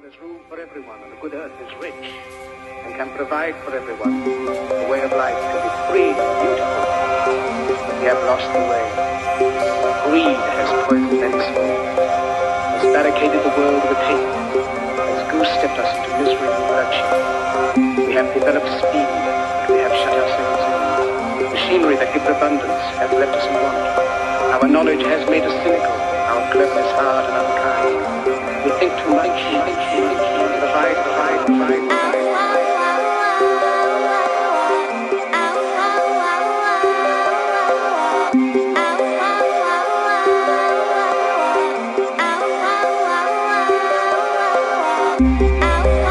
There's room for everyone, and the good earth is rich and can provide for everyone a way of life to be free and beautiful. But we have lost the way. Greed has poisoned men's soul, has barricaded the world with hate, has goose-stepped us into misery and bloodshed. We have developed speed, but we have shut ourselves in. Machinery that gives abundance has left us in want. Our knowledge has made us cynical, our cleverness hard and unkind. We think too much, divide. Ow.